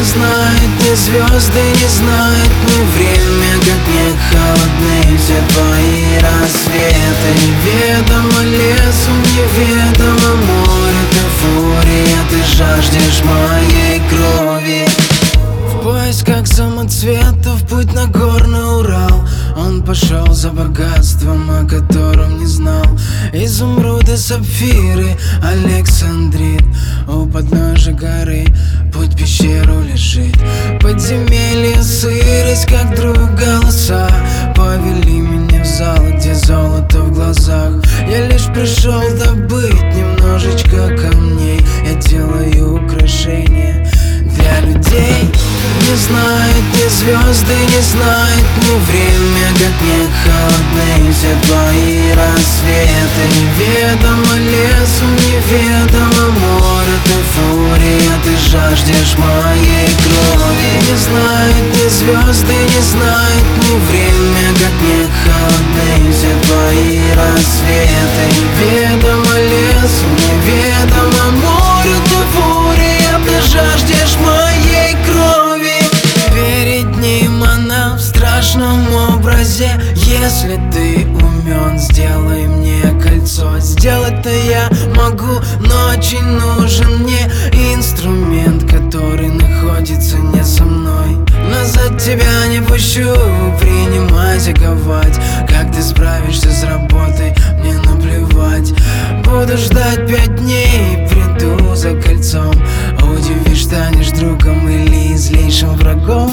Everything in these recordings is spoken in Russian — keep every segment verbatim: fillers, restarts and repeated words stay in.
знает ни звезды, не знает ни время, как не холодны все твои рассветы. Неведомо лесу, неведомо море, ты фурия, ты жаждешь моей крови. В поисках самоцветов путь на горный Урал. Он пошел за богатством, о котором не знал. Изумруды, сапфиры, Александрит. У подножия горы путь в пещеру лежит. Подземелье, сырость, как вдруг голоса повели меня в зал, где золото в глазах. Я лишь пришел добыть немножечко камней. Я делаю украшения для людей. Не знает ни звезды, не знает ни время, как не холодны все твои рассветы. Неведомо лесу, неведомо море, ты фурия, ты жаждешь моей крови. Не знает ни звезды, не знает ни время, как не холодны все твои рассветы. Неведомо лесу, неведомо море, ты фурия, ты жаждешь моей крови. Перед ним она в страшном образе. Если ты умен, сделай мне кольцо. Сделать-то я могу, но очень нужен мне инструмент, который находится не со мной. Назад тебя не пущу, принимай, заковать. Как ты справишься с работой, мне наплевать. Буду ждать пять дней, приду за кольцом. Удивишь, станешь другом или злейшим врагом.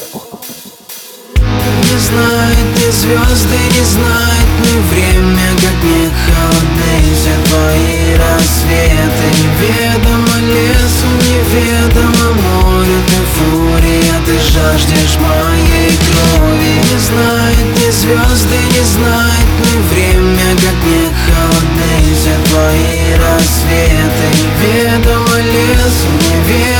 Не знает ни звезды, не знает ни время, как не холодны все твои рассветы. Неведомо лесу, неведомо море, ты фурия, ты жаждешь моей крови. Не знает ни звезды, не знает ни время, как не холодны все твои рассветы. Неведомо лесу, неведомо